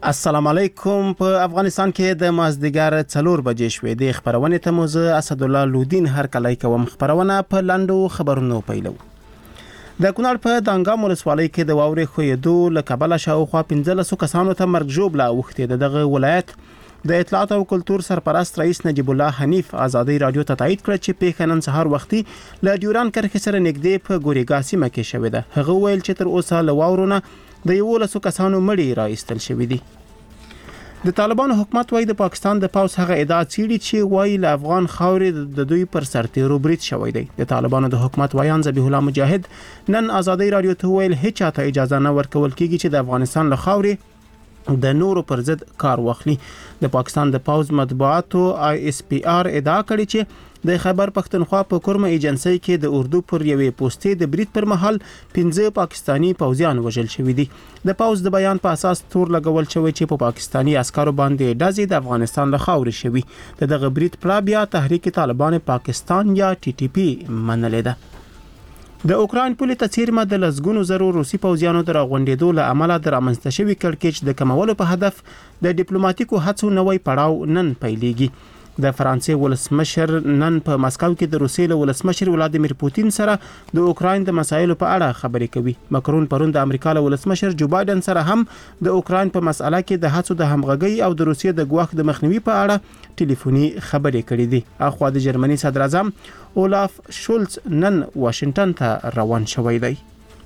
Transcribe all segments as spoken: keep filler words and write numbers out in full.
السلام علیکم. په افغانستان کې د مازدیګر څلور بجې شوې د خبرونې ته موزه اسد الله لودین هر کله کوم خبرونه په لاندو خبرونو پیلو. د کونړ په دانګام ولسوالۍ کې د واورې خویدو له کبله شاوخوا پنځلس کسانو ته مرګ ژوبله اوښتې. دغه ولایت د اطلاعات او کلتور سرپرست رئیس نجیب الله حنیف ازادي رادیو ته تایید کړ چې پیښه نن سهار وختي له ډیوران کرښې سره نږدې په ګورېګا سیمه کې شوې ده. هغه ویل چې تر اوسه له واورونه د یولسو کسانو مړي راایستل شوي دي. د طالبانو حکومت وايي د پاکستان د پاوس هغه ادعا څېړي چې وايي له افغان خاورې د دوی پر سرتیرو برید شوی دی. د طالبانو د حکومت وایان ذبیح الله مجاهد نن ازادي رادیو ته ویل هیڅ چاته اجازه نه ورکول کیږي چې د افغانستان له خاورې د نورو پر ضد کار واخلي. د پاکستان د پاوز مطبوعاتو آی اس پی آر ادعا کړې چې د خیبر پختونخوا په کورمه ایجنسی کې د اردو پر یوې پوسټې د برید پر مهال پنځه پاکستانی پوځیان وژل شوي دي. د پاوز د بیان په اساس تور لګول شوی چې په پاکستانی عسکرو باندې ډزې د افغانستان له خاورې شوي. د دغه برید پړه بیا تحریک طالبان پاکستان یا ټي ټي پی منلې ده. د اوکراین پولې ته څیرمه د لسګونو زرو روسي پوځیانو د راغونډېدو له امله د رامنځته شوي کړکېچ د کمولو په هدف د ډیپلوماټیکو هڅو نوی پړاو نن پیلېږي. د فرانسې ولسمشر نن په مسکو کې د روسیې له ولسمشر ولادیمیر پوتین سره د اوکراین د مسایلو په اړه خبرې کوي. مکرون پرون د امریکا له ولسمشر جو بایدن سره هم د اوکراین په مسأله کې د هڅو د همغږۍ او د روسیې د ګواښ د مخنیوي په اړه ټلیفوني خبرې کړې دي. اخوا د جرمني صدر اعظم اولاف شولز نن واشنگټن ته روان شوی دی.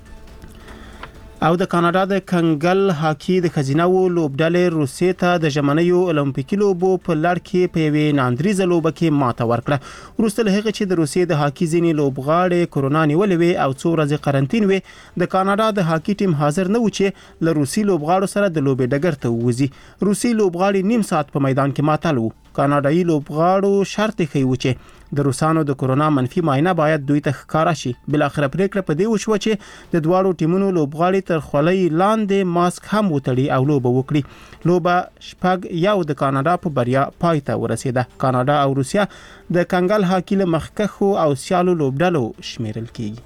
او د کاناډا د کنګل هاکی د خزینو لوبډلې روسیې ته د ژمنیو اولمپیکي لوبو په لړ کې په یوې ناندریزه لوبه کې ماته ورکړه. وروسته له هغه چې د روسیې د هاکی ځینې لوبغاړي کورونا نیولې وي او څو ورځې قرنټین وي، د کاناډا د هاکی ټیم حاضر نه و چې له روسي لوبغاړو سره د لوبې ډګر ته ووځي. روسي لوبغاړي نیم ساعت په میدان کې ماتل وو. کاناډایي لوبغاړو شرط یې و چې د روسانو د کورونا منفي معاینه باید دوی ته ښکارا شي. بل اخر پریکړه په دې وشو چې د دواړو ټیمونو لوبغاړي تر خولۍ لاندې ماسک هم وتړي او لوبه وکړي. لوبه شپږ یو د کاناډا په بریا پای ته ورسېده. کاناډا او روسیا د کنګل هاکی له مخکښو او سیالو لوبډلو شمیرل کیږي.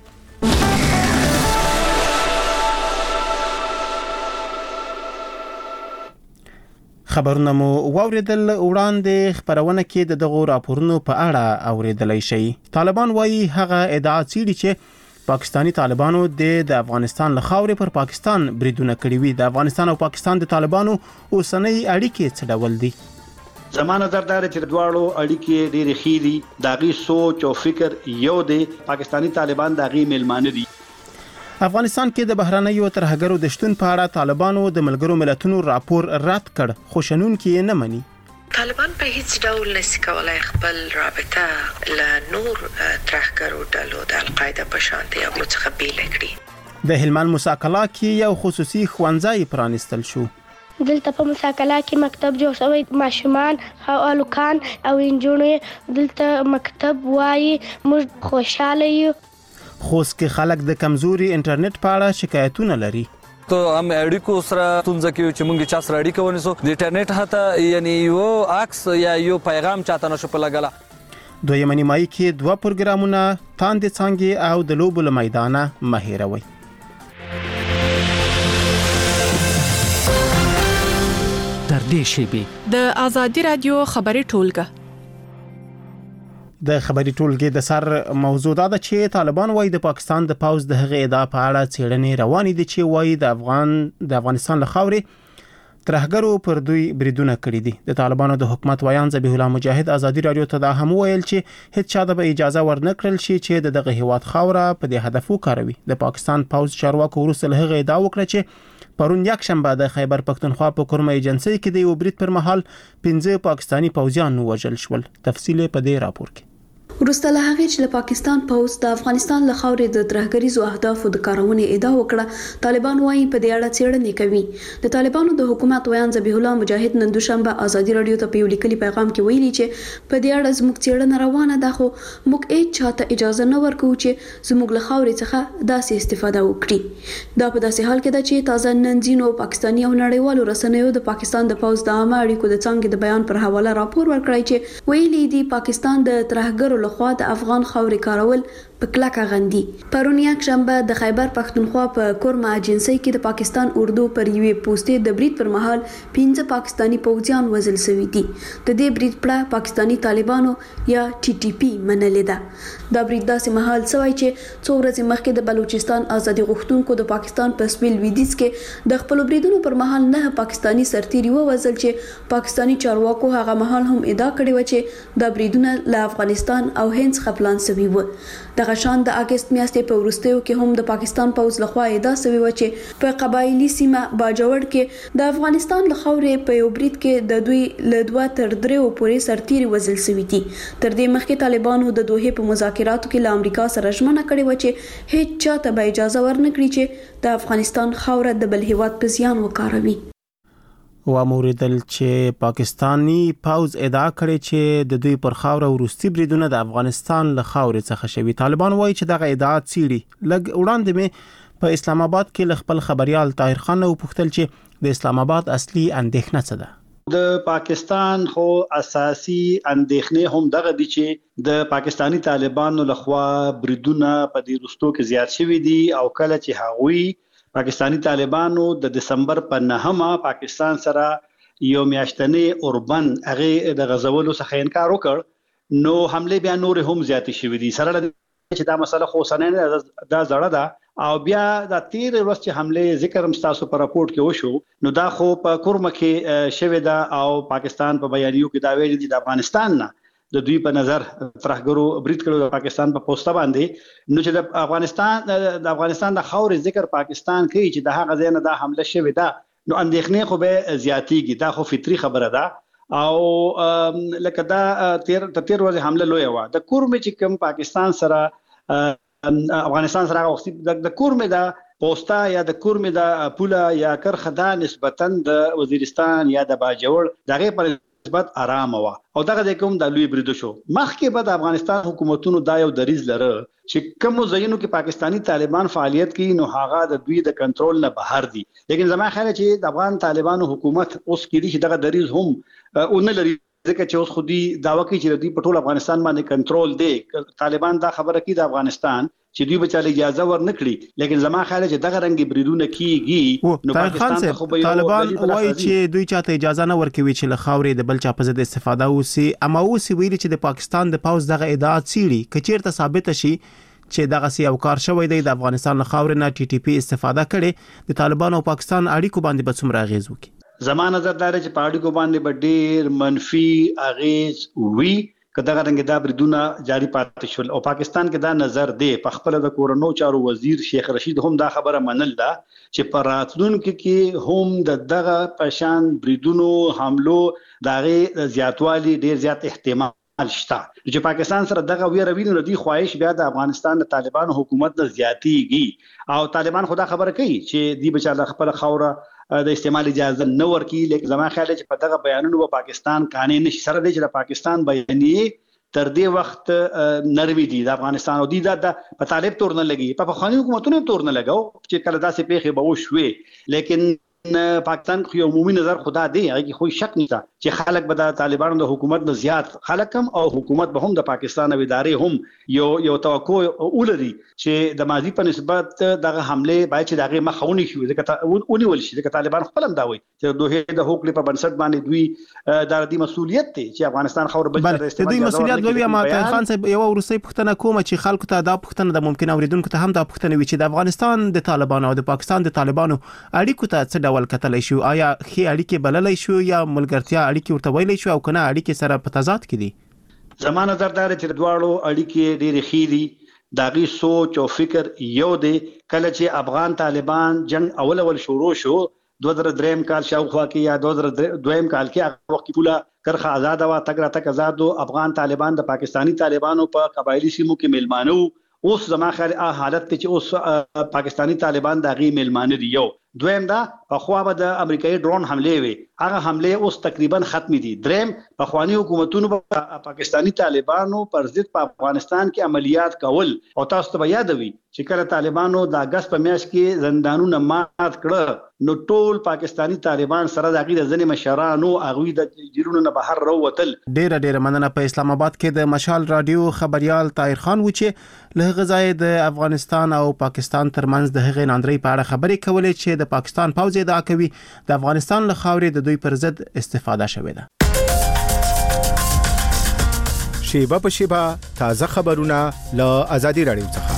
خبرونه مو واوریدل. وړاندې خبرونه کې د دغو راپورونو په اړه اوریدلای شي. طالبان وایي هغه ادعا څېړي چې پاکستانی طالبانو د افغانستان له خاورې پر پاکستان بریدونه کړي وي. د افغانستان او پاکستان د طالبانو اوسنۍ اړیکې څه ډول دي؟ زما نظر دا چې دواړو اړیکې ډېرې ښې دي. د هغې سوچ او فکر یو دی. پاکستانی طالبان د هغې میلمانه دي. افغانستان کې د بهرنیو ترهګرو د شتون په اړه طالبانو د ملګرو ملتونو راپور رد کړ، خو شنونکي یې نه مني. طالبان په هیڅ ډول نشي کولای خپل رابطه له نور ترهګرو ډلو د القاعده په شان دي او څخه بیل کړي. د هلمند موساکلا کې یو خصوصي ښوونځی پرانستل شو. دلته په موساکلا کې مکتب جوړ شوی. ماشومان او الکان او انجونې دلته مکتب وایي. موږ خوشاله یو. خوست کې خلک د کمزوري انټرنیټ په اړه شکایتونه لري. ته هم اړیکو سره ستونزه کې چې موږ چا سره اړیکه ونیسو د انټرنیټ هته یعنی یو عکس یا یو پیغام چاته نشو په لګلا. دویمه نیمایي کې دوه پروګرامونه تاندې څنګه او د لوبو له میدانه مهیروي. در دې شیبي د ازادي رادیو خبري ټولګه د خبري ټولګې د سر موضوع دا ده چې طالبان وايي د پاکستان د پاوز د هغه ادعا په اړه څېړنې روانې دي چې وايي د افغان د افغانستان له خاورې ترهګرو پر دوی بریدونه کړي دي. د طالبانو د حکومت وایان ذبیح الله مجاهد ازادي رادیو ته دا هم ویل چې هیڅ چا ته اجازه ورنکړل شي چې دغه هیواد خاوره په دې هدف وکاروي. د پاکستان پاوز چارواکو وروسته له هغه ادعا وکړه چې پرون یک شنبه د خیبر پختونخوا په کورمه ایجنسی کې د یو برید پر مهال پنځه پاکستانی پوځیان وژل شول. تفصیل په دې راپور کې. وروسته له هغې چې له پاکستان پوځ د افغانستان له خاورې د ترهګریزو اهدافو د کارونې ادعا وکړه، طالبان وايي په دې اړه څېړنې کوي. د طالبانو د حکومت ویان ذبیح الله مجاهد نن دوشنبه ازادي رادیو ته په یو لیکلي پیغام کې ویلي چې په دې اړه زموږ څېړنه روانه ده، خو موږ هیڅ چاته اجازه نه ورکوو چې زموږ له خاورې څخه داسې استفاده وکړي. دا په داسې حال کې ده چې تازه نن ځینو پاکستاني او نړیوالو رسنیو د پاکستان د پوځ د عامه اړیکو د څانګې د بیان پر حواله راپور ورکړی چې ویلي دي پاکستان د ترهګرو له لخوا د افغان خاورې کارول په کلکه غندي. پرون یک شنبه د خیبر پښتونخوا په کورما اجنسی کې د پاکستان اردو پر یوې پوسټې د برید پر مهال پنځه پاکستانی پوځیان وژل شوي دي. د دې برید پړه پاکستانی طالبانو یا ټي ټي پی منلې ده. دا برید داسې مهال شوی چې څو ورځې مخکې د بلوچستان ازادي غوښتونکو د پاکستان په سویل لویدیځ کې د خپل بریدونو پر مهال نه پاکستانی سرتیري ووژل چې پاکستانی چارواکو هغه مهال هم ادعا کړې و چې د بریدونه له افغانستان او هند څخه پلان شوي و. دغه شان د اگست میاشتې په وروستیو کې هم د پاکستان پوځ لخوا ادعا شوی و چې په قبایلی سیمه باجوړ کې د افغانستان له خاورې په یو برید کې د دوی له دوه تر دریو پورې سرتیري وژل شوي دي. تر دې مخکې طالبانو د دوحې په مذاکراتو کې له امریکا سره ژمنه کړې و چې هیڅ چاته به اجازه ورنکړي چې د افغانستان خاوره د بل هیواد په زیان وکاروي. و موریدل چې پاکستانی پوز ادعا کړې چې د دوی پر خاوره وروستي بریدونه د افغانستان له خاورې څخه شوي. طالبان وایي چې دغه ادعا څیړي. لږ وړاندې مې په اسلام آباد کې خپل خبريال طاهر خان نو پوښتل چې د اسلام آباد اصلي اندېښنه څه ده. د پاکستان خو اساسي اندېښنې هم دغه دي چې د پاکستانی طالبانو لخوا بریدونه په دې وروستو کې زیات شوي دي او کله چې هغوی پاکستانی طالبانو د دسمبر په نهمه پاکستان سره یو میاشتنې اوربند هغه د غزولو څخه انکار وکړ نو حمله بیا نور هم زیات شوي دي. سره چې دا مسله خو سننه دا زړه ده او بیا د تیر ورځ چې حمله ذکر هم تاسو په راپورټ کې وشو نو دا خو په کورمه کې شوی دا او پاکستان په بیانیو کې دا ویل دي د افغانستان نه د دوی په نظر ترهګرو برید کړو د پاکستان په پوسټه باندې نو چې د افغانستان د افغانستان د خاورې ذکر پاکستان کوي چې د هغه ځای نه دا حمله شوی دا نو اندېښنې خو به زیاتېږي. دا خو فطري خبره ده او لکه دا تیر تیر ورځ حمله لوی و د کورمه چې کوم پاکستان سره افغانستان سره وخت د کورمه دا پوسټا یا د کورمه دا پوله یا کرخدا نسبتا د وزیرستان یا د باجوړ دغه پر نسبت آرام و او دغه کوم د لوی بریدو شو. مخکې به د افغانستان حکومتونو دا یو دریز لره چې کوم ځایونو کې پاکستانی طالبان فعالیت کوي نو هغه د دوی د کنټرول نه بهر دي. لیکن زما خیال چې د افغان طالبانو حکومت اوس کې دي دغه دریز هم اون لري ځکه چې اوس خو دي داوا کوي چې دوی په ټول افغانستان باندې کنټرول دی. طالبان دا خبره کوي د افغانستان چې دوی به چاله اجازه ورنکړي لیکن زما خیال چې دغه رنګ بریدونه کیږي نو پاکستان خو به طالبان وایي چې دوی چاته اجازه نه ورکوي چې له خاورې د بل چا په ضد استفاده وسی. اما اوس ویلي چې د پاکستان د پوز دغه ادعا څیړي کچیرته ثابت شي چې دغه سی او کار شوی دی د افغانستان له خاورې نه ټي ټي پی استفاده کړي د طالبان او پاکستان اړیکو باندې به څومره اغیز وکړي. زما نظر دا چې په اړیکو باندې به ډېر منفي اغیز وي کداغه رنګ دا بریدونه جاری پاتې شول او پاکستان کې دا نظر دی. په خپل د کورونو چارو وزیر شیخ رشید هم دا خبره منل ده چې په راتلونکو کې هم د دغه پشان بریدونو حملو دغه زیاتوالی ډېر زیات احتمال شته چې پاکستان سره دغه ویره ویني ردی خواهش بیا د افغانستان د طالبان حکومت نه زیاتیږي او طالبان خدا خبره کوي چې دی بچاله خپل خوره د استعمال اجازه نه ورکي. لیکن زما خیال چې په دغه بیانونو په پاکستان قانون نشي سره دی چې د پاکستان بیانیه تر دې وخت نروي دي د افغانستان او دي د په طالب تور نه لګي په خاني حکومتونو تور نه لګاو چې کله داسې پیښه به وشوي. لیکن پاکستان خو عمومي نظر خدا دی هغه خو شک نشته چې خلک به د طالبانو د حکومت نه زیات خلک هم او حکومت به هم د پاکستان او ادارې هم یو یو توقع ولري چې د ماضي په نسبت دغه حمله باید چې دغه مخاوني شي ځکه اونې ول شي ځکه طالبان خپل هم دا وایي چې دوه د حقوق په بنسټ باندې دوی د دې مسولیت دی چې افغانستان خور بل تر استعمال دوی مسولیت لري. اما خان صاحب یو ورسې پښتنه کوم چې خلکو ته دا پښتنه د ممکن اوریدونکو ته هم دا پښتنه وي چې د افغانستان د طالبانو او د پاکستان د طالبانو اړیکو ته څه ډول کتلای شو. آیا خي اړیکې بللای شو یا ملګرتیا اړیکې ورته ویلای شو او کنه اړیکې سره په تضاد کې دي؟ زمانه نظر چې دواړو اړیکې ډېرې خې دي داغي سوچ او فکر یو دی. کله چې افغان طالبان جنگ اول اول شروع شو دوه زره دریم کال شاوخوا کې یا دوه زره دویم کال کې هغه وخت پوله کرخه آزاد وا تګ را تک آزاد افغان طالبان د پاکستانی طالبانو په قبایلی سیمو کې ملمانو اوس زما خیال حالت چې اوس پاکستانی طالبان دغه ملمانه دي یو دویم دا په خوا به د امریکایي ډرون حمله وي هغه حمله اوس تقریبا ختم دي دریم په خواني حکومتونو په پاکستانی طالبانو پر ضد په افغانستان کې عملیات کول او تاسو ته یادوي چې کله طالبانو د اگست په میاشت کې زندانونه مات کړه نو ټول پاکستانی طالبان سره د غیر ځنې مشرانو اغوی د جیرونو نه بهر راوتل. ډیره ډیره مننه. په اسلام آباد کې د مشال رادیو خبريال طاهر خان و چې له غزای د افغانستان او پاکستان ترمنځ د هغې ناندري په اړه خبرې کولې چې د پاکستان پوځ ادعا کوي د افغانستان له خاورې د دوی پر ضد استفاده شوې ده. شیبه په شیبه تازه خبرونه له آزادي رادیو څخه.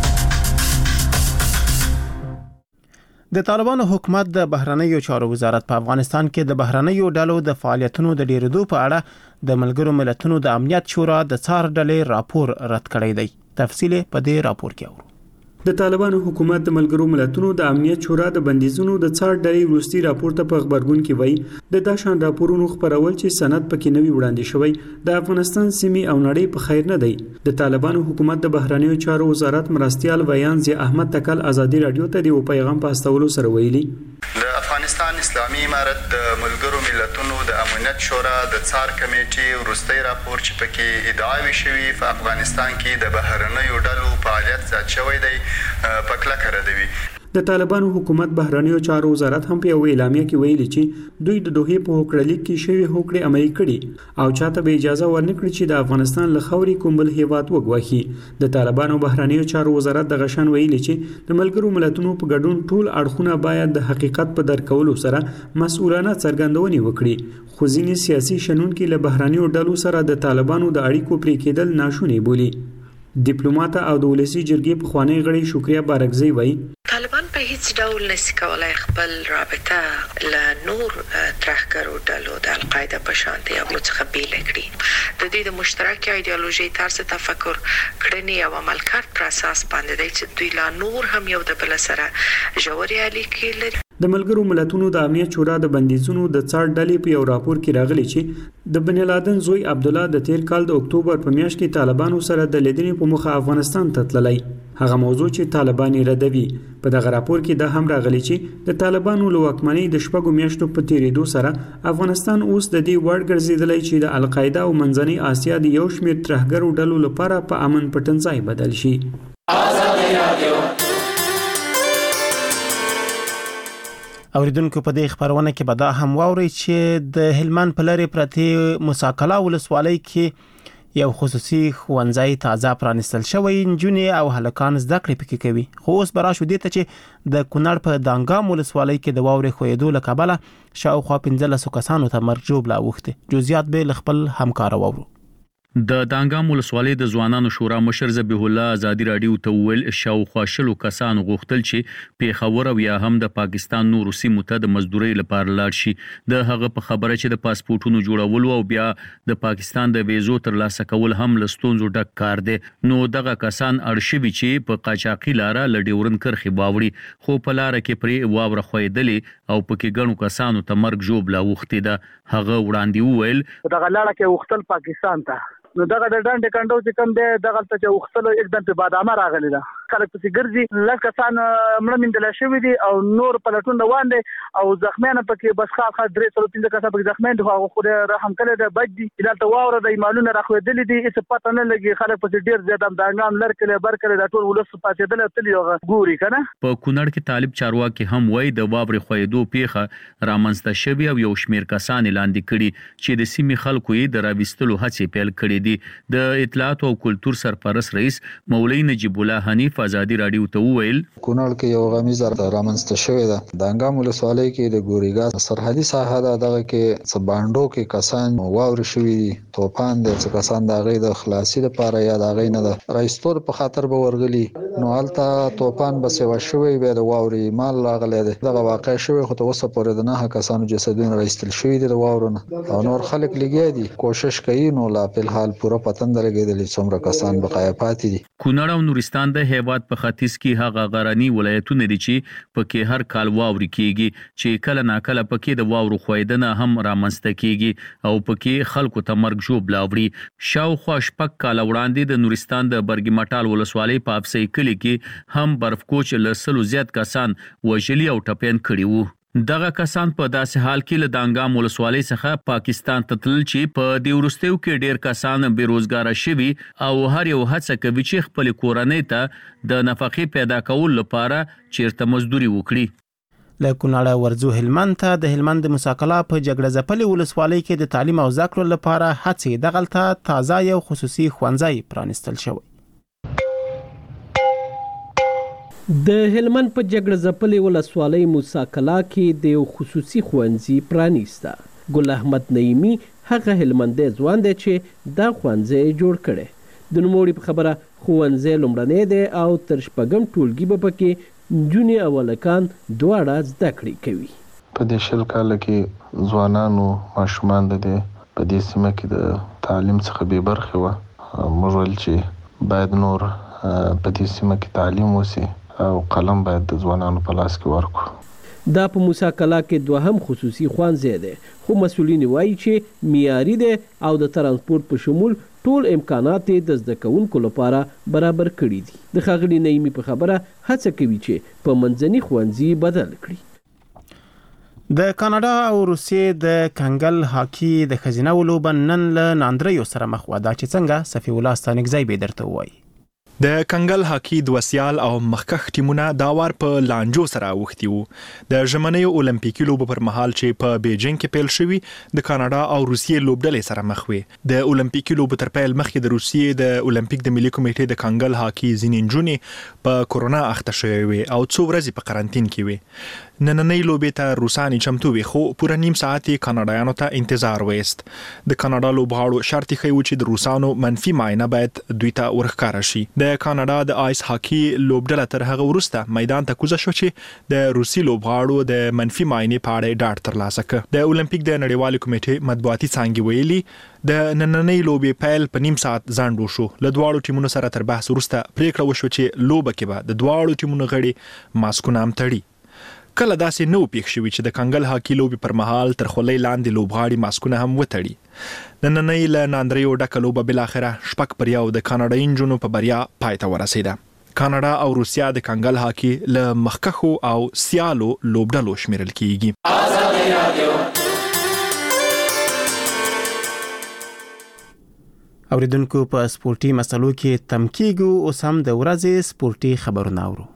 د طالبانو حکومت د بهرنیو چارو وزارت په افغانستان کې د بهرنیو ډلو د فعالیتونو د ډیرېدو په اړه د ملګرو ملتونو د امنیت شورا د څار ډلې راپور رد کړی دی. تفصیل په دې راپور کې اورو. د طالبانو حکومت د ملګرو ملتونو د امنیت شورا د بندیزونو د څار ډلې وروستي راپور ته په خبرګون کې وایي د داشان راپورونو خبرول چې سند پکې نوي وړاندې شوی د افغانستان سیمې او نړۍ په خیر نه دی. د طالبانو حکومت د بهرنیو چارو وزارت مرستيال ویان زی احمد تکل آزادي رادیو ته د پیغام په استولو سره ویلي د افغانستان اسلامي امارت د ملګرو ملتونو د امنیت شورا د څار کمیټې وروستي راپور چې پکې ادعاوي شوی په افغانستان کې د بهرنیو ډلو فعالیت زیات شوی دی په کلکه ردوي. د طالبانو حکومت بهرنیو چارو وزارت هم په یو اعلامیه کې ویلي چې دوی د دوه په هوکړلیک کې شوی هوکړې عملي کړي او چاته به اجازه ورنکړي چې د افغانستان له خاورې کوم بل هیواد وګواهي. د طالبانو بهرنیو چارو وزارت د غشن ویلي چې د ملګرو ملتونو په ګډون ټول اړخونه باید د حقیقت په درکولو سره مسؤلانه څرګندونې وکړي. خو ځینې سیاسي شنونکي له بهرنیو ډلو سره د طالبانو د اړیکو پرې کېدل ناشونی بولي. ډیپلوماټ او د ولسی جرګې په خوانی غړي شکریا بارکزی وایي طالبان په هیڅ ډول نشي کولای خپل رابطه له نور ترهګرو ډلو د القاعده په شان دي او څخه بیل کړي. د دې د مشترک ایدئولوژي طرز تفکر کړنی او عمل کار پر اساس باندې دی چې دوی لا نور هم یو د بل سره ژورې اړیکې لري. د ملګرو ملتونو د امنیت شورا د بندیزونو د څار ډلې په یو راپور کې راغلي چې د بن لادن زوی عبد الله د تیر کال د اکتوبر په میاشت کې طالبانو سره د لیدنې په مخه افغانستان ته تللی. هغه موضوع چې طالبان یې ردوي. په دغه راپور کې دا هم راغلي چې د طالبانو له واکمنۍ د شپږو میاشتو په تیریدو سره افغانستان اوس د دې وړ ګرځېدلی چې د القاعده او منځنۍ اسیا د یو شمېر ترهګرو ډلو لپاره په امن پټنځای بدل شي. اوریدونکو په دې خبرونه کې به دا هم واوري چې د هلمند په لری پرتی مساکلا ولسوالۍ کې یو خصوصي ښوونځی تازه پرانستل شوی نجونې او هلکان زده کړې پکې کوي. خو اوس به راشو دې ته چې د کونړ په دانګام ولسوالۍ کې د واورې ښویېدو له کبله شاوخوا پنځلسو کسانو ته مرګ ژوبله اوښتې. جزئیات به له خپل همکاره واورو. د دانګام ولسوالۍ د ځوانانو شورا مشر ذبیح الله آزادي رادیو ته ویل شاوخوا شلو کسانو غوښتل چې پیښور او یا هم د پاکستان نورو سیمو ته د مزدورۍ لپاره لاړ شي. د هغه په خبره چې د پاسپورتونو جوړول او بیا د پاکستان د ویزو ترلاسه کول هم له ستونزو ډک کار دی. نو دغه کسان اړ شوي چې په قاچاقي لاره له ډیورن کرښې واوړي خو په لاره کې پرې واوره ښویېدلې او پکې ګڼو کسانو ته مرګ ژوبله اوښتې ده. هغه وړاندې وویل دغه لاره کې وختل پاکستان ته نو دغه د ډنډ کندو چې کوم دی دغه ته چې وختلو एकदम په بادامه راغلی ده. خلک پسې ګرځي لږ کسان مړه مندل شوي دي او نور پلټون روان دي او زخمیان پکې بس خاص خاص درې څلور پنځه کسان پکې زخمیان دي. خو خو رحم کړی دی بد دي دلته واوره د ایمالونه راخوېدلې دي هیڅ پته نه لګي. خلک پسې ډېر زیات هم دانګام لر کړي بر کړي د ټول ولس پاتېدل تل یو ګوري کنه. په کونړ کې طالب چارواکي هم وایي د واورې ښویېدو پیښه رامنځته شوې او یو شمېر کسان لاندې کړي چې د سیمې خلکو یې د راوستلو هڅې پیل کړې دي. د اطلاعات او کلتور سرپرست رئیس مولوی نجیب الله حنیف آزادي رادیو ته وویل کونړ کې یو غمیزه رامنځته شوې ده. دانګام ولسوالۍ کې د ګوريګا سرحدي ساحه ده. دغه کې څه باندو کې کسان واورې شوي دي. توپان د څه کسان د غي د خلاصي لپاره یا د غي نه د رئیستور په خاطر به ورغلي نو هلته توپان به سیوا شوی به د واورې مال راغلی دی. دغه واقع شوی خو ته وسه پورې د نه کسانو جسدونه رئیستل شوی دي د واورونه او نور خلک لګي دي کوشش کوي نو لا په حال پوره پتن درګېدلې څومره کسان بقایا پاتې دي. کونړ او نورستان د هیواد په ختیځ کې هغه غرنی ولایتونه دي چې پکې هر کال واوري کیږي چې کله ناکله پکې د واورو خویدنه هم رامنځته کیږي او پکې خلکو ته مرګ ژوبله وړي. شاوخوا شپږ کاله وړاندې د نورستان د برګي مټال ولسوالۍ په افسۍ کلي کلی کې هم برفکوچ لسلو زیات کسان وژلي او ټپيان کړي وو. دغه کسان په داسې حال کې له دانګام ولسوالۍ څخه پاکستان ته تلل چې په دې وروستیو کې ډیر کسان بیروزګار شوي او هر یو هڅه کوي چې خپل کورنۍ ته د نفقې پیدا کول لپاره چیرته مزدوري وکړي. له کونړه ورځو هلمند ته د هلمند مساکلا په جګړه ځپلې ولسوالۍ کې د تعلیم او زده کړو لپاره هڅې دغلته تازه یو خصوصي ښوونځی پرانستل شوی. د هلمند په جګړه ځپلې ولسوالۍ موساکلا کې د یو خصوصي ښوونځي پرانیسته. ګل احمد نعیمي هغه هلمندی ځوان دی چې دا ښوونځی جوړ کړی. د نوموړي په خبره ښوونځی لومړنی دی او تر شپږم ټولګي به پکې نجونې او هلکان دواړه زده کړې کوي. په دې شل کاله کې ځوانانو ماشومان د دې په دې سیمه کې د تعلیم څخه بې برخې وه. موږ ویل چې باید نور په دې سیمه کې تعلیم وسي او قلم باید د ځوانانو په لاس کې ورکړو. دا په موساکلا کې دوهم خصوصي ښوونځی دی خو مسؤلین وایي چې معیاري دی او د ترانسپورت په شمول ټول امکانات د زده کوونکو لپاره برابر کړي دي. د ښاغلي نعیمي په خبره هڅه کوي چې په منځني ښوونځي بدل کړي. د کاناډا او روسیې د کنګل هاکي د ښځینه لوبه نن له ناندریو سره مخ وه. دا چې څنګه صفي الله ستانکزی به درته ووایي. د کنګل هاکي دوه سیال او مخکښ ټیمونه دا وار په لانجو سره اوښتي وو. د ژمنیو اولمپیکي لوبو پر مهال چې په بیجینګ کې پیل شوي د کاناډا او روسیې لوبډلې سره مخ وې. د اولمپیکي لوبو تر پیل مخکې د روسیې د اولمپیک د ملي کمیټې د کنګل هاکي ځینې نجونې په کورونا اخته شوې وې او څو ورځې په قرنطین کې وې. نننۍ لوبې ته روسانې چمتو وي خو پوره نیم ساعت یې کاناډایانو ته انتظار ویست. د کاناډا لوبغاړو شرط یې ښیي چې د روسانو منفي معاینه باید دوی ته ورښکاره شي. د کاناډا د آیس هاکي لوبډله تر هغه وروسته میدان ته کوزه شو چې د روسي لوبغاړو د منفي معاینې په اړه ډاډ ترلاسه کړ. د اولمپیک د نړیوالې کمیټې مطبوعاتي څانګې ویلي د نننۍ لوبې پیل په نیم ساعت ځنډ وشو. له دواړو ټیمونو سره تر بحث وروسته پریکړه وشوه چې لوبه کې به د دواړو ټیمونو غړي ماسکونه هم تړي. کله داسې نو پیښ شوي چې د کنګل هاکي لوبې پر مهال تر خولۍ لاندې لوبغاړي ماسکونه هم وتړي. نننۍ له ناندریو ډکه لوبه بالاخره شپږ پر یو د کاناډایي نجونو په بریا پای ته ورسېده. کاناډا او روسیا د کنګل هاکي له مخکښو او سیالو لوبډلو شمیرل کیږي. اوریدونکو په سپورتي مسلو کې تم کیږو. اوس هم د ورځې سپورتي خبرونه اورو.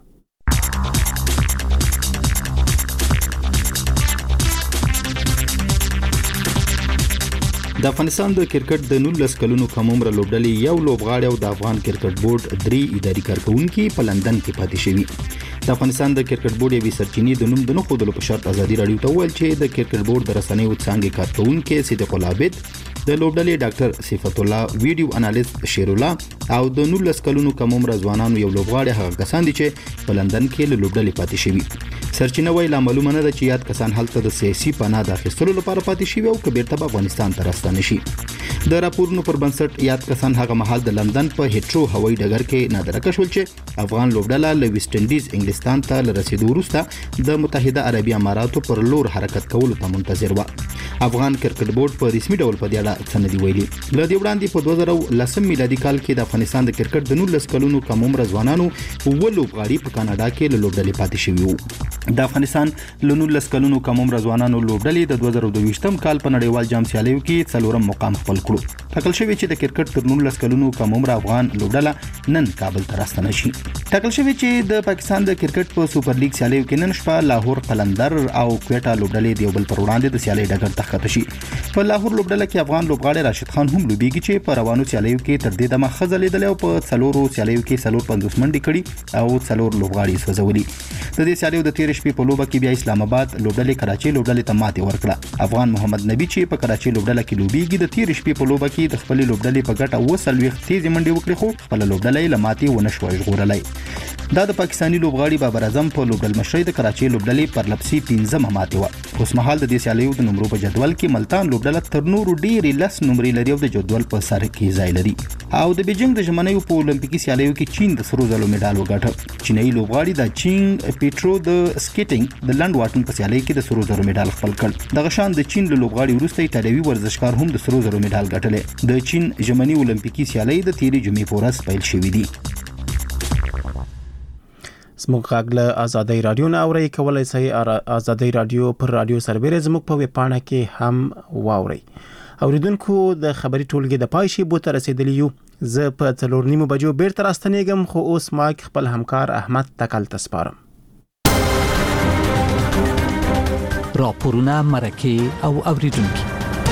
د افغانستان د کرکټ د نولس کلونو کم عمر لوبډلې یو لوبغاړی او د افغان کرکټ بورډ درې اداري کارکونکو په لندن کې پاتې شوي. د افغانستان د کرکټ بورډ یوې سرچینې د نوم د نه ښودلو په شرط ازادي راډیو ته وویل چې د کرکټ بورډ د رسنیو څانګې کارکونکي صدیق العابد، د لوبډلې ډاکټر صفت الله، ویډیو انالیست شیر الله او د نولس کلونو کم عمر ځوانانو یو لوبغاړی هغه کسان دي چې په لندن کې له لوبډلې پاتې شوي. سرچینه وایي لا معلومه نه ده چې یاد کسان هلته د سیاسي پناه د اخیستلو لپاره پاتې شوي او که بیرته به افغانستان ته راستانه شي. د راپورونو پر بنسټ یاد کسان هغه مهال د لندن په هیټرو هوایي ډګر کې نادرکه شول چې افغان لوبډله له ویسټ انډیز انګلستان ته له رسیدو وروسته د متحده عربي اماراتو پر لور حرکت کولو ته منتظر و. افغان کرکټ بورډ په رسمي ډول په دې اړه څه نه دي ویلي. له دې وړاندې په دوه زره لسم میلادي کال کې د افغانستان د کرکټ د نولس کلونو کم عمر ځوانانو اووه لوبغاړي په کاناډا کې له لوبډلې پاتې شوي وو. د افغانستان له نولس کلونو کم عمر ځوانانو لوبډلې د دوه زره دوه کال په نړیوال جام سیالیو کې څلورم مقام خپل کړو. ټاکل شوی چې د کرکټ تر نولس کلونو کم عمر افغان لوبډله نن کابل ته راستنه شي. ټاکل شوی چې د پاکستان د کرکټ په سوپر لیګ سیالیو کې نن شپه لاهور قلندر او کوټا لوبډلې د یو بل پر وړاندې د سیالي ډګر ته ښکته شي. په لاهور لوبډله کې افغان لوبغاړی راشد خان هم لوبېږي چې په روانو سیالیو کې تر دې دمه ښه ځلېدلی او په څلورو سیالیو کې څلور پنځوس منډې کړي او څلور لوبغاړي سوځولي. د دې سیالیو د تېرې شپې په لوبه کې بیا اسلام آباد لوبډلې کراچۍ لوبډلې ته ماتې ورکړه. افغان محمد نبی چې په کراچۍ لوبډله کې لوبېږي د تېرې شپې په لوبه کې د خپلې لوبډلې په ګټه اووه څلوېښت تیزې منډې وکړې خو خپله لوبډله یې له ماتې ونه شوه ژغورلی. دا د پاکستاني لوبغاړي بابر اعظم په لوبډل مشرۍ د کراچۍ لوبډلې پرلپسې پنځمه ماتې وه. اوس مهال د دې سیالیو د نمرو په جدول کې ملتان لوبډله تر نورو ډېرې لس نمرې لري او د جدول په سر کې ځای لري. او د بیجینګ د ژمنیو په اولمپیکي سیالیو کې چین د سرو زرو میډال وګاټه. چینایي لوبغاړي د چینګ پیټرو د سکیټینګ د لنډ واټن په سیالۍ کې د سرو زرو میډال خپل کړ. دغه شان د چین له لوبغاړي وروسته ایټالوي ورزشکار هم د سرو زرو میډال ګټلی. د چین ژمني اولمپیکي سیالۍ د تېرې جمعې په ورځ پیل شوې دي. زموږ غږ له ازادي رادیو نه اورئ، کولای شئ ازادي رادیو پر رادیو سربېره زموږ په ویب پاڼه کې هم واورئ. اوریدونکو د خبري ټولګي د پای شی بوته رسیدلی یو. زه په څلور نیمو بجو بیرته راستنېږم، خو اوس ماک خپل همکار احمد تکل تسپارم. راپورونه، مرکه او اوریدونکو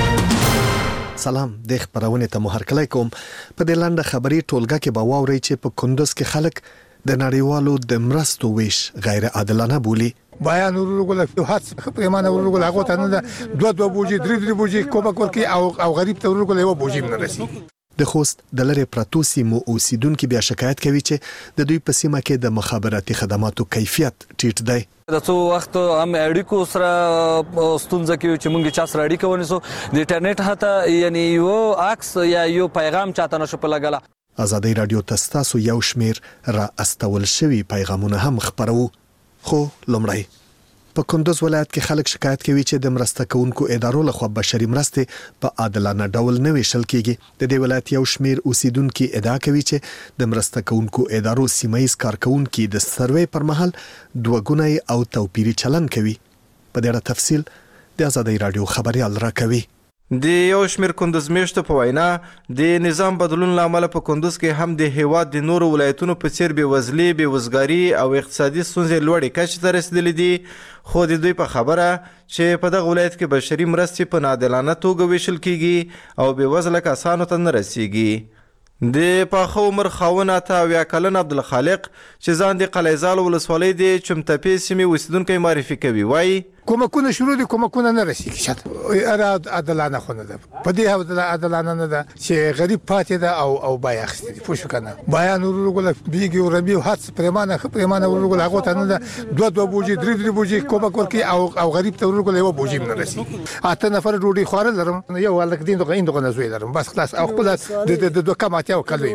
سلام، د خبرونه ته مو هرکلی کوم. په دې لاندې خبري ټولګه کې به واورئ چې په کندوز کې خلک د نړیوالو د مرستو ویش غیر عادلانه بولي. بیان ورغله په هڅه خپلمانه ورغله هغه ته نه دوه دوه بوجي درې درې بوجي کومک ورکي او او غریب ته ورغله یو بوجي نه رسي. د خوست د لری پراتو سیمو اوسیدونکو بیا شکایت کوي چې د دوی په سیمه کې د مخابراتي خدماتو کیفیت ټیټ دی. د څو وخت هم اړیکو سره ستونزه کوي چې مونږ چا سره اړیکه ونیسو د انټرنیټ هته یعنی یو عکس یا یو پیغام چاته نشو په لګلا. ازادي رادیو تاسو یو شمیر را استول شوی پیغامونه هم خبرو. خو لمړی په کندوز ولایت کې خلک شکایت کوي چې د مرسته کوونکو ادارو لخوا بشري مرستې په عادلانه ډول نه ویشل کیږي. د دې ولایت یو شمیر اوسیدونکو ادعا کوي چې د مرسته کوونکو ادارو سیمایي کارکونکو د سروې پر مهال دوه ګونی او توپیری چلن کوي. په دې اړه تفصیل د ازادي رادیو خبريال راکوي. د یو شمیر کندوز میشتو په وینا د نظام بدلون لامل په کندوز کې هم د هیواد د نورو ولایتونو په څیر بې وزلي، بې وزګاری او اقتصادي ستونزې لوړې کچې ته رسیدلې دي. خو د دوی په خبره چې په دغه ولایت کې بشري مرستې په ناعادلانه توګه ویشل کیږي او بې وزله کسانو ته نه رسیږي. د پاخه عمر خاوند اته اویا کلن عبدالخالق چې ځان د قلیزال ولسوالۍ د چمتپې سیمې اوسیدونکی معرفي کوي، وایي کومکونه شروع دي، کومکونه نه رسیږي. شته اره عادلانه خونه ده، په دې هغه عادلانه نه ده چې غریب پاتې ده او او بای اخستې دي. پوه شو کنه بیان ورغله بیګي او ربي هڅ پرمانه خپلمانه ورغله هغه ته نه ده دوه دوه بوجي درې درې بوجي کومک ورکي او او غریب ته ورغله یو بوجي نه رسي. اته نفر ډوډۍ خور لرم، یو ولک دین دغه اندغه نه زوی لرم، بس خلاص او خپل د د دوه کمات یو کلوي.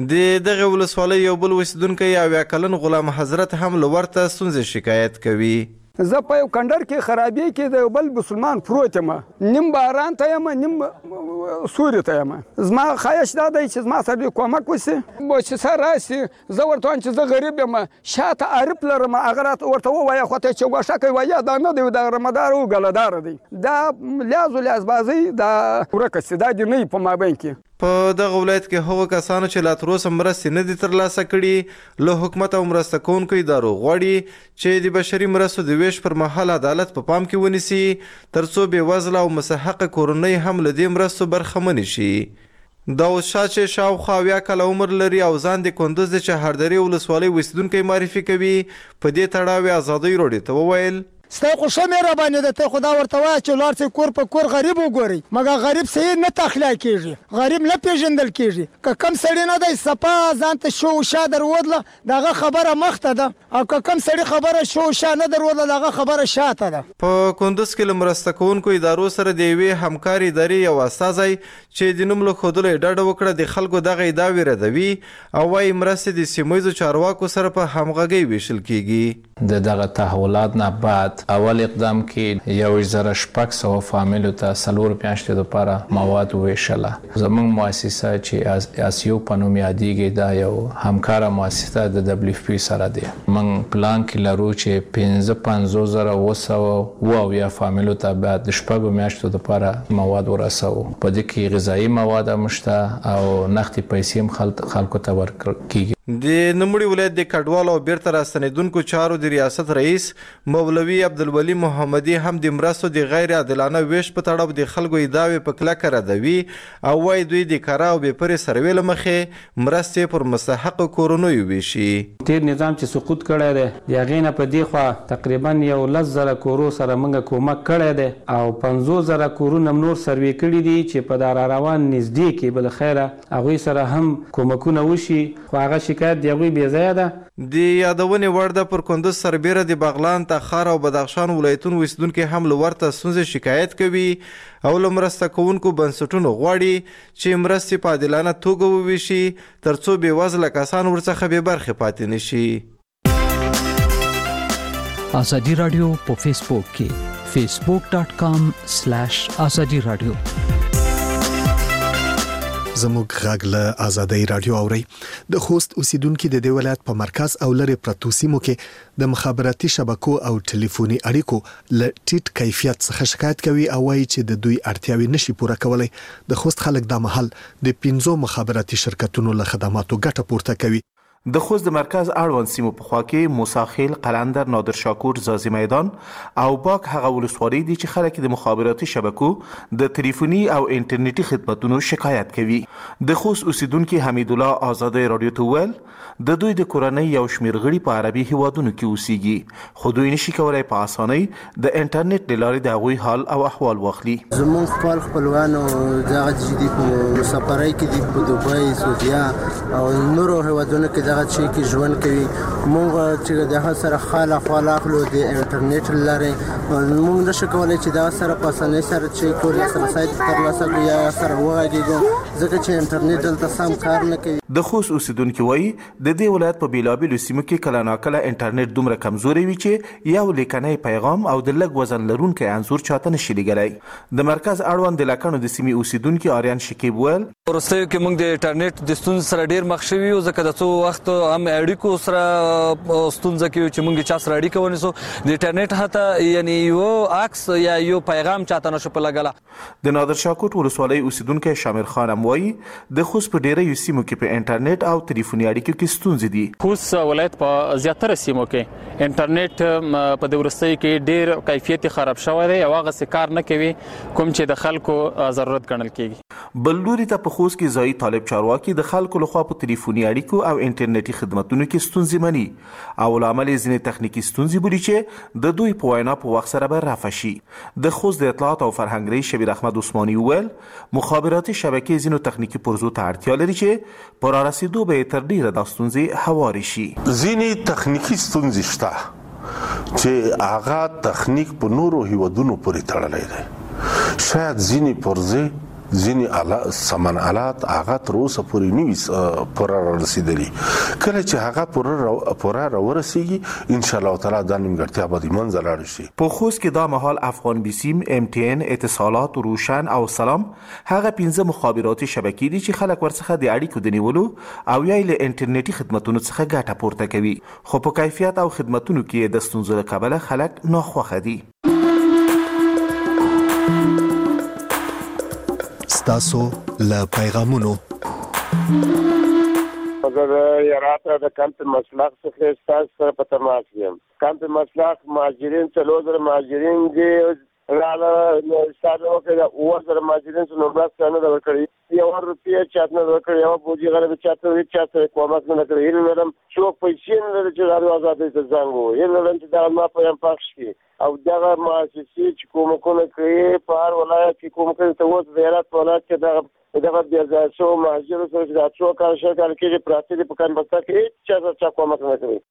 د دغه ولسوالۍ یو بل اوسیدونکی اویا کلن غلام حضرت هم لورته ستونزې شکایت کوي. زه په یو کندر کې خرابې کې د بل مسلمان پروت یم، نیم باران ته یم نیم سوري ته یم. زما خواهش دا دی چې زما سره کومک وشي، چې سره راشي. زه ورته وایم چې زه غریب یم، شاته عارف لرم، هغه راته ورته ووایه خو ته چې غوښه کوي وایه دا نه دی، دا رمدار او ګلدار دی، دا لیازو لیازبازي دا ورکه سي، دا دی نه په مابین کې. په دغه ولایت کې هغو کسانو چې لا تر اوسه مرستې نه دي ترلاسه کړي له حکومت او مرسته کوونکو ادارو غواړي چې د بشري مرستو د ویش پر مهال عدالت په پام کې ونیسي، ترڅو بې وزله او مستحقه کورنۍ هم له دې مرستو برخمنې شي. داود شاه چې شاوخوا اویا کاله عمر لري او ځان د کندوز د چهاردرې ولسوالۍ اوسیدونکی معرفي کوي، په دې تړاو یې ازادي راډیو ته وویل ستا خو ښه مهرباني ده، ته خو دا ورته وایه چې لاړ شئ کور په کور غریب وګورئ، مګر غریب صحیح نه تخلیه کېږي، غریب نه پېژندل کېږي. که کم سړی نه دی صفا ځان ته شو شا در ودله د هغه خبره مخته ده، او که کم سړي خبره شو شا نه در ودله د هغه خبره شاته ده. په کندوز کې له مرسته کوونکو ادارو سره د یوې همکاري ادارې یو استازی چې د نوم له ښودلو یې ډډه وکړه د خلکو دغه ادعاوې ردوي او وایي مرستې د سیمه ییزو چارواکو سره په همغږۍ ویشل کېږي. د دغه تحولات نه بعد اول اقدام کې یو زره شپږ سوه فامیلو ته څلور میاشتې دپاره مواد وویشله. زموږ مؤسسه چې اسیو په نوم یادیږي دا یو همکاره مؤسسه د دبلیو اف پي سره دی. موږ پلان کې لرو چې پنځه پنځوس زره اوه سوه اوه اویا فامیلو ته باید د شپږو میاشتو دپاره مواد ورسوو. په دې کې غذایي مواد هم شته او نقدې پیسې هم خلکو ته ورکړل کېږي. د نوموړي ولایت د کډوالو او بیرته راستنېدونکو چارو د ریاست رئیس مولوي عبدالولي محمدي هم د مرستو د غیر عادلانه ویش په تړاو د خلکو ادعاوې په کلکه ردوي او وایي دوی د کره او بې پرې سروې له مخې مرستې پر مستحقو کورنیو ویشي. تیر نظام چې سقوط کړی دی د هغې نه په دې خوا تقریبا یو لس زره کورو سره موږ کومک کړی دی او پنځوس زره کورونه نور سروې کړي دي چې په دار روان نږدې کې بالخیره هغوی سره هم کومکونه وشي، خو هغه شکایت د هغوی بې ځایه ده. د یادونې وړ ده پر کندوز سربیره د بغلان، تخار او بدخشان ولایتونو اوسیدونکي هم له ورته ستونزې شکایت کوي او له مرسته کوونکو بنسټونو غواړي چې مرستې په عادلانه توګه وویشي ترڅو بې وزله کسان ورڅخه بې برخې پاتې نشي. ازادي رادیو په فیسبوک کې facebook.com slash azadi radio. زموږ غږ له آزادۍ رادیو اوري. د خوست اوسیدونکو د دې ولایت په مرکز او لری پرتو سیمو کې د مخابراتي شبکو او ټلیفوني اړیکو له ټیټ کیفیت څخه شکایت کوي او وايي چې د دوی اړتیاوي نشي پوره کولای. د خوست خلک د محل د پنځو مخابراتي شرکتونو له خدماتو ګټه پورته کوي. د خوست د مرکز اړوند سیمو په خوا کې موساخیل، قلندر، نادر شاکور، زازی میدان او باک هغه ولسوالۍ دي چې خلک د مخابراتي شبکو د ټلیفوني او انټرنیټي خدماتونو شکایت کوي. د خوست اوسیدونکو حمید الله آزادۍ رادیو ته ویل د دوی د کورنۍ یو شمېر غړي په عربي هیوادونو کې اوسېږي، خو دوی نشي کولای په اسانۍ د انټرنیټ له لارې د هغوی حال او احوال واخلي. زموږ خپل خپلوانو دغه چې دي په مسافرۍ کې دي، په دوبۍ، سعودیا او نورو هیوادونو کې دغه چې کې ژوند کوي. موږ چې دغه سره خاله خواله اخلو د انټرنیټ له لارې، موږ نشو کولای چې دغه سره په اسانۍ سره چې کور یا سره سایت ترلاسه کړو یا سره وغږیږو، ځکه چې انټرنیټ دلته سم کار نه کوي. د خوست اوسیدونکو وایي د دې ولایت په بیلابیلو سیمو کې کله ناکله انټرنیټ دومره کمزوري وي چې یو لیکنی پیغام او د لږ وزن لرونکی انځور چاته نشي لګلی. د مرکز اړوند د لکڼو د سیمې اوسیدونکو آریان شکیب ویل وروستیو کې موږ د انټرنیټ د ستونزې سره ډیر مخ شوي یو، ځکه د څو وخت هم اړیکو سره ستونزه کې چې موږ چا سره اړیکه ونیسو د انټرنیټ حتی یعنی یو عکس یا یو پیغام چاته نشو په لګله. د نادر شاکوټ ولسوالۍ اوسیدونکی شامر خان هم وایي د خوست په ډیرو سیمو کې په انټرنیټ او ټلیفوني اړیکو کې ستونزې دي. خوست ولایت په زیاتره سیمو کې انټرنیټ په د وروستیو کې ډیر کیفیت خراب شوی دی او هغه څه کار نه کوي کوم چې د خلکو ضرورت ګڼل کیږي. بل لوري ته په خوست کې ځایي طالب چارواکي د خلکو لخوا په ټلیفوني اړیکو او انټرنیټي خدماتونو کې ستونزې مني او لامل یې ځینې تخنیکي ستونزې بولي چې د دوی په وینا په وخت سره به رفع شي. د خوست د اطلاعات او فرهنګ رئیس شبیر احمد عثماني وویل مخابراتي شبکې ځینو تخنیکي پرزو ته اړتیا لري چې په رارسېدو به یې تر ډیره دا ستونزې هوارې شي. ځینې تخنیکي ستونزې شته چې هغه تخنیک په نورو هیوادونو پورې تړلی دی. شاید ځینې پرزې ځینې آلات سامان آلات هغه تر اوسه پورې نه وي پوره رارسېدلي. کله چې هغه پوره پوره راورسېږي انشاءالله تعالی دا نیمګړتیا به د منځه لاړه شي. په خوست کې دا مهال افغان بیسیم، ام ټي ان، اتصالات، روشن او سلام هغه پنځه مخابراتي شبکې دي چې خلک ورڅخه د اړیکو د نیولو او یا له انټرنیټي خدماتونو څخه ګټه پورته کوي، خو په کیفیت او خدماتونو کې د ستونزو له کبله خلک ناخوښه دي. ستاسو له پیغامونو اگر یراته د کمپ مسلخ څخه ستاسو سره په تماس یم. کمپ مسلخ مهاجرین څلور زره مهاجرین دي رااله ستاسو کې او زره مهاجرین څخه مرسته نه ورکړي، یو روپیه چات نه ورکړي، یو بوجي غره چاته وی چاته کومک نه کړی. هیله لرم چې پیسې نه لري چې راځي آزادۍ ته زنګ وو. هیله لرم چې دا ما په یم پخش کی او دغه مؤسسې چې کومکونه کوي په هر ولایت کې کومکونه ته وځي د هرات ولایت کې دغه دغه بیا ځای شو مهاجر سره چې دا څو کال شکل کې پراته دي په کان بسته کې چې چا کومک نه کوي.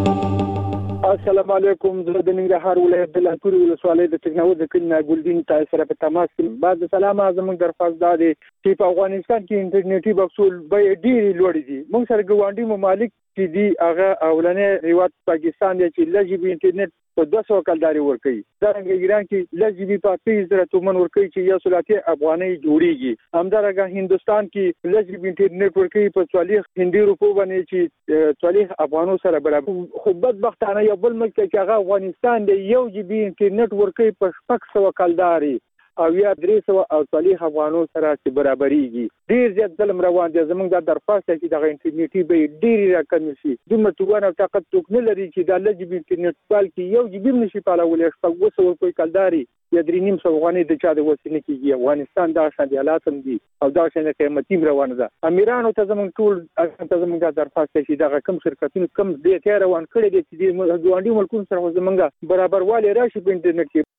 السلام علیکم. زه د ننګرهار ولایت د لهکوري ولسوالۍ د تکناوز د کلي ګلدین تاسو سره په تماس کې. بعد سلام زموږ درخواست دا دی چې په افغانستان کې انټرنیټي بکسول به ډېری لوړ دي. موږ سره ګاونډي ممالک چې دي هغه اولنې هیواد پاکستان دی چې لږ به انټرنیټ په دوه سوه کلداري ورکوي. دارنګه ایران کې لږ به په پنځه زره تومن ورکوي چې یو سل اتیا افغانۍ جوړیږي. همدارنګه هندستان کې لږ به انټرنیټ ورکوي په څوارلس هندي روپو باندې چې څوارلس افغانو سره برابر. خو بدبختانه یو بل ملک چې هغه افغانستان دی یو جی بي انټرنیټ ورکوي په شپږ سوه کلداري او یا درې سوه او څوارلس افغانو سره چې برابرېږي. ډېر زیات ظلم روان دی. زموږ دا درخواست دی چې دغه انټرنیټي بیې ډېرې راکمې شي. دومره توان او طاقت څوک نه لري چې دا لږ جي بي انټرنیټ پال کې یو جي بي هم نشي پالولی. شپږ اووه سوه روپۍ کلداري یا درې نیم سوه افغانۍ د چا د وسې نه کېږي. افغانستان دغه شان حالات هم دي او دغه شان قیمتي هم روانه ده. امیرانو ته زموږ ټول ته زموږ دا درخواست دی چې دغه کم شرکتونه کم ډیټا روان کړي دي چې د ګاونډي ملکونو سره زموږ برابروالی راشي په انټرنیټ کې.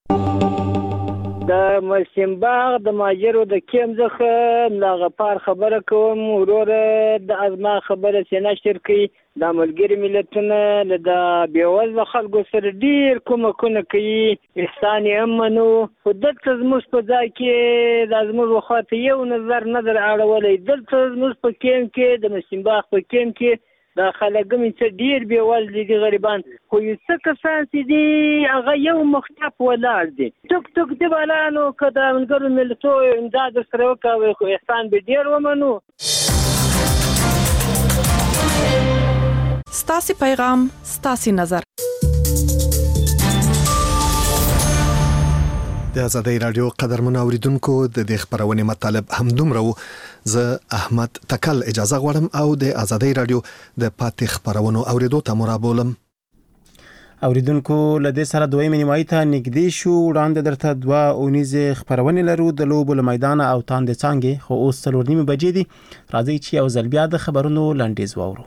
د مسیمباغ د ماجرو د کیم څخه دغه پار خبره کوم وروره د ازما خبره چې نشر کوي د ملګري ملتونه د بېوزله خلکو سره ډېر کومکونه کوي، احسان یې هم منو. خو دلته زموږ په ځای کې دا زموږ وخوا ته یو نظر نه در اړولی. دلته زموږ په کیم کې د مسیمباغ په کیم کې دا خلک هم چې ډیر بېوزله دي غریبان خو یو څه کسان چې دي هغه یو مختلف ولاړ دي ټک ټک دی بالانو که د ملګرو ملتونو امداد سره وکوي خو احسان به ډیر ومنو. ستاسو پیغام ستاسو نظر. د آزادۍ رادیو قدرمن اوریدونکو د دې خبرونه مطالب هم دومره وو. زه احمد تکل اجازه غواړم او د آزادۍ رادیو د پاتې خبرونو اوریدو ته مرابولم. اوریدونکو لدې سره دوی منیمای ته نږدې شو. وړاندې درته دوه اونیزه خبرونه لرو د لوبو له میدان او تاند څنګه خو اوس څلور نیمه بجې دي. راځي چې یو ځل بیا د خبرونو لنډیز واورو.